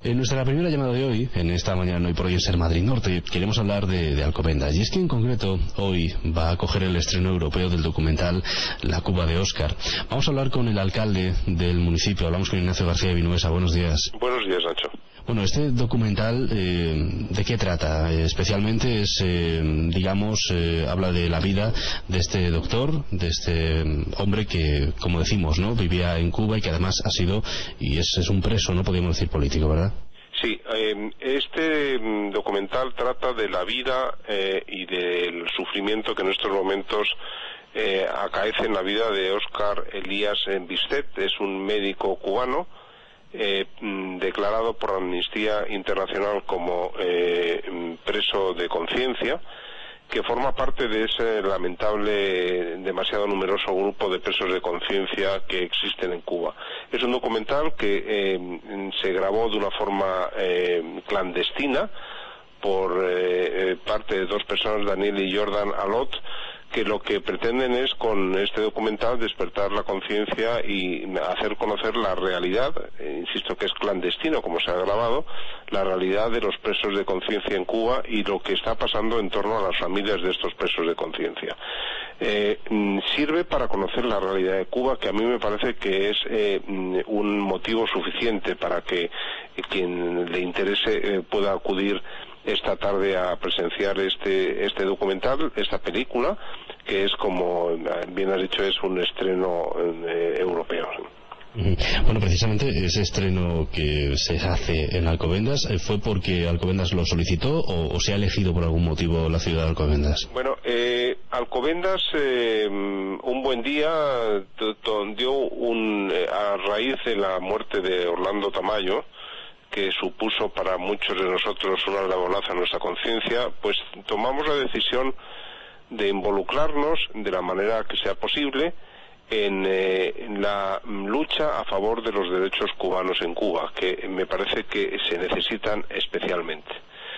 En nuestra primera llamada de hoy, en esta mañana Hoy por Hoy en Ser Madrid Norte, queremos hablar de Alcobendas. Y es que en concreto hoy va a acoger el estreno europeo del documental La Cuba de Óscar. Vamos a hablar con el alcalde del municipio, hablamos con Ignacio García de Vinuesa. Buenos días. Buenos días, Nacho. Bueno, este documental, ¿de qué trata? Especialmente es, habla de la vida de este doctor, de este hombre que, como decimos, ¿no?, vivía en Cuba y que además ha sido, y es un preso, no podríamos decir político, ¿verdad? Sí, este documental trata de la vida y del sufrimiento que en estos momentos acaece en la vida de Óscar Elías Bistet. Es un médico cubano declarado por Amnistía Internacional como preso de conciencia, que forma parte de ese lamentable, demasiado numeroso grupo de presos de conciencia que existen en Cuba. Es un documental que se grabó de una forma clandestina por parte de dos personas, Daniel y Jordan Alot, que lo que pretenden es con este documental despertar la conciencia y hacer conocer la realidad, insisto que es clandestino como se ha grabado, la realidad de los presos de conciencia en Cuba y lo que está pasando en torno a las familias de estos presos de conciencia. Sirve para conocer la realidad de Cuba, que a mí me parece que es un motivo suficiente para que quien le interese pueda acudir esta tarde a presenciar este documental, esta película, que es, como bien has dicho, es un estreno europeo. Bueno, precisamente ese estreno que se hace en Alcobendas, ¿fue porque Alcobendas lo solicitó o se ha elegido por algún motivo la ciudad de Alcobendas? Bueno, Alcobendas un buen día dio a raíz de la muerte de Orlando Tamayo, que supuso para muchos de nosotros una lavolaza a nuestra conciencia, pues tomamos la decisión de involucrarnos de la manera que sea posible en la lucha a favor de los derechos cubanos en Cuba, que me parece que se necesitan especialmente.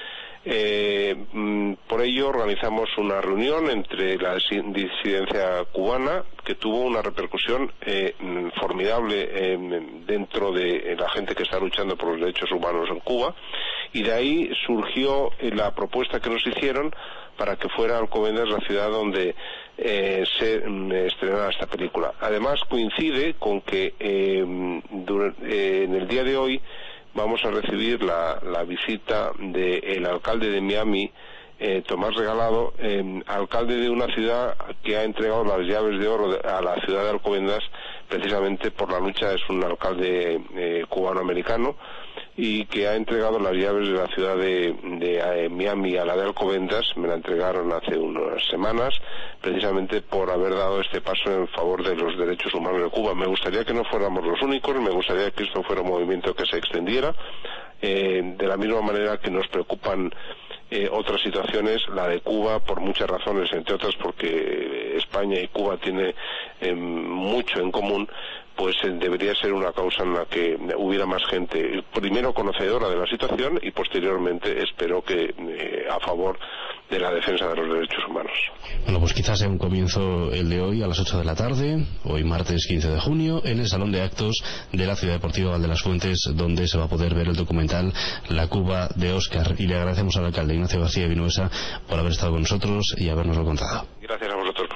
Por ello organizamos una reunión entre la disidencia cubana que tuvo una repercusión formidable dentro de la gente que está luchando por los derechos humanos en Cuba, y de ahí surgió la propuesta que nos hicieron para que fuera Alcobendas la ciudad donde se estrenara esta película. Además coincide con que en el día de hoy vamos a recibir la visita del alcalde de Miami, Tomás Regalado, alcalde de una ciudad que ha entregado las llaves de oro a la ciudad de Alcobendas precisamente por la lucha. Es un alcalde cubano-americano y que ha entregado las llaves de la ciudad de Miami a la de Alcobendas. Me la entregaron hace unas semanas precisamente por haber dado este paso en favor de los derechos humanos de Cuba. Me gustaría que no fuéramos los únicos, me gustaría que esto fuera un movimiento que se extendiera, de la misma manera que nos preocupan otras situaciones, la de Cuba por muchas razones, entre otras porque España y Cuba tienen mucho en común. Pues debería ser una causa en la que hubiera más gente, primero conocedora de la situación y posteriormente espero que a favor de la defensa de los derechos humanos. Bueno, pues quizás sea un comienzo el de hoy a las 8 de la tarde, hoy martes 15 de junio, en el Salón de Actos de la Ciudad Deportiva Val de las Fuentes, donde se va a poder ver el documental La Cuba de Óscar. Y le agradecemos al alcalde Ignacio García de Vinuesa por haber estado con nosotros y habernoslo contado. Gracias a vosotros.